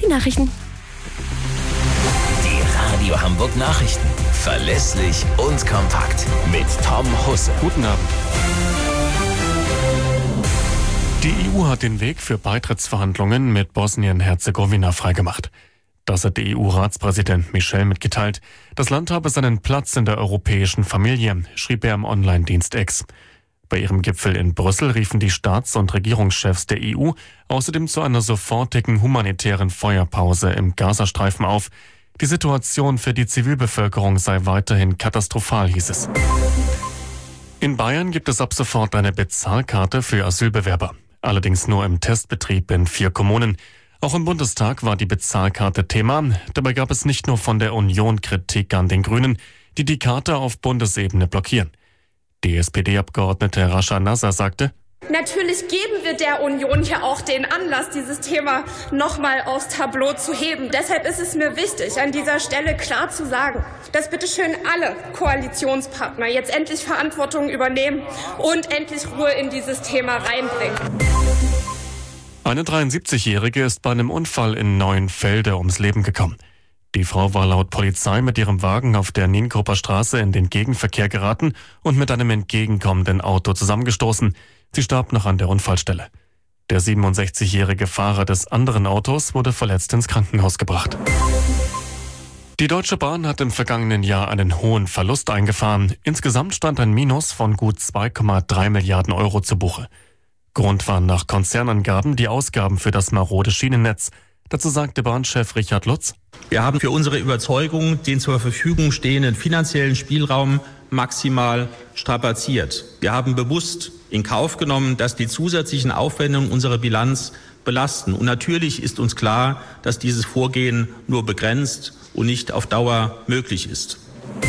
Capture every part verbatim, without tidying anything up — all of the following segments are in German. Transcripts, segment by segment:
die Nachrichten. Die Radio Hamburg Nachrichten. Verlässlich und kompakt. Mit Tom Husse. Guten Abend. Die E U hat den Weg für Beitrittsverhandlungen mit Bosnien-Herzegowina freigemacht. Das hat der E U-Ratspräsident Michel mitgeteilt. Das Land habe seinen Platz in der europäischen Familie, schrieb er im Online-Dienst X. Bei ihrem Gipfel in Brüssel riefen die Staats- und Regierungschefs der E U außerdem zu einer sofortigen humanitären Feuerpause im Gazastreifen auf. Die Situation für die Zivilbevölkerung sei weiterhin katastrophal, hieß es. In Bayern gibt es ab sofort eine Bezahlkarte für Asylbewerber. Allerdings nur im Testbetrieb in vier Kommunen. Auch im Bundestag war die Bezahlkarte Thema. Dabei gab es nicht nur von der Union Kritik an den Grünen, die die Karte auf Bundesebene blockieren. Die S P D-Abgeordnete Rascha Nasser sagte: Natürlich geben wir der Union hier auch den Anlass, dieses Thema nochmal aufs Tableau zu heben. Deshalb ist es mir wichtig, an dieser Stelle klar zu sagen, dass bitte schön alle Koalitionspartner jetzt endlich Verantwortung übernehmen und endlich Ruhe in dieses Thema reinbringen. Eine dreiundsiebzigjährige ist bei einem Unfall in Neuenfelde ums Leben gekommen. Die Frau war laut Polizei mit ihrem Wagen auf der Nienkoper Straße in den Gegenverkehr geraten und mit einem entgegenkommenden Auto zusammengestoßen. Sie starb noch an der Unfallstelle. Der siebenundsechzigjährige Fahrer des anderen Autos wurde verletzt ins Krankenhaus gebracht. Die Deutsche Bahn hat im vergangenen Jahr einen hohen Verlust eingefahren. Insgesamt stand ein Minus von gut zwei Komma drei Milliarden Euro zu Buche. Grund waren nach Konzernangaben die Ausgaben für das marode Schienennetz. Dazu sagte Bahnchef Richard Lutz: Wir haben für unsere Überzeugung den zur Verfügung stehenden finanziellen Spielraum maximal strapaziert. Wir haben bewusst in Kauf genommen, dass die zusätzlichen Aufwendungen unsere Bilanz belasten. Und natürlich ist uns klar, dass dieses Vorgehen nur begrenzt und nicht auf Dauer möglich ist.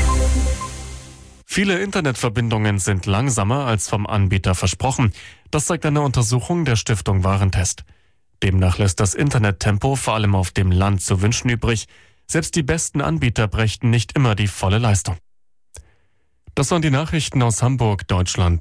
Viele Internetverbindungen sind langsamer als vom Anbieter versprochen. Das zeigt eine Untersuchung der Stiftung Warentest. Demnach lässt das Internettempo vor allem auf dem Land zu wünschen übrig. Selbst die besten Anbieter brächten nicht immer die volle Leistung. Das waren die Nachrichten aus Hamburg, Deutschland.